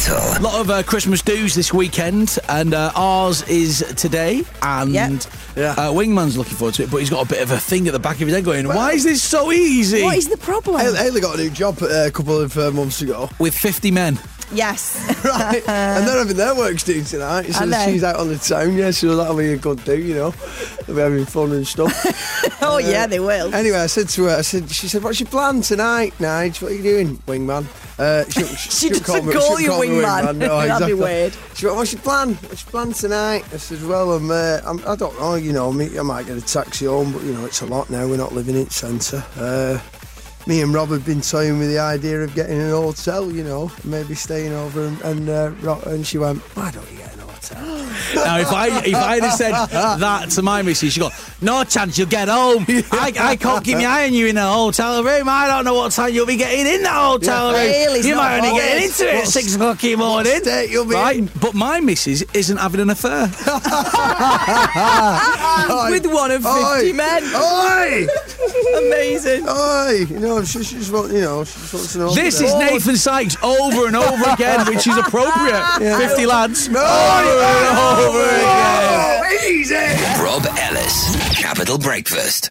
Capital. A lot of Christmas do's this weekend, and ours is today. And Wingman's looking forward to it, but he's got a bit of a thing at the back of his head going, why is this so easy? What is the problem? Hayley got a new job a couple of months ago. With 50 men. Yes. Right. And they're having their works due tonight. So she's out on the town, so that'll be a good do, They'll be having fun and stuff. Oh, yeah, they will. Anyway, I said to her, she said, what's your plan tonight, Nige? What are you doing, Wingman? She doesn't call you Wingman. No, That'd be weird. She went, what's your plan? What's your plan tonight? I said, well, I don't know, I might get a taxi home, but, it's a lot now. We're not living in centre. Me and Rob had been toying with the idea of getting an hotel, maybe staying over, and she went, why don't you get an hotel? Now, if I'd have said that to my missus, she'd go, no chance you'll get home. I can't keep my eye on you in a hotel room. I don't know what time you'll be getting in that hotel room. You might only get into it at 6 o'clock in the morning. You'll be in. But my missus isn't having an affair. With one of 50 men. Oi! Amazing. Oi! She just wants to know. This is Nathan Sykes over and over again, which is appropriate. 50 lads. No! Over and over again. Easy! Rob Ellis, Capital Breakfast.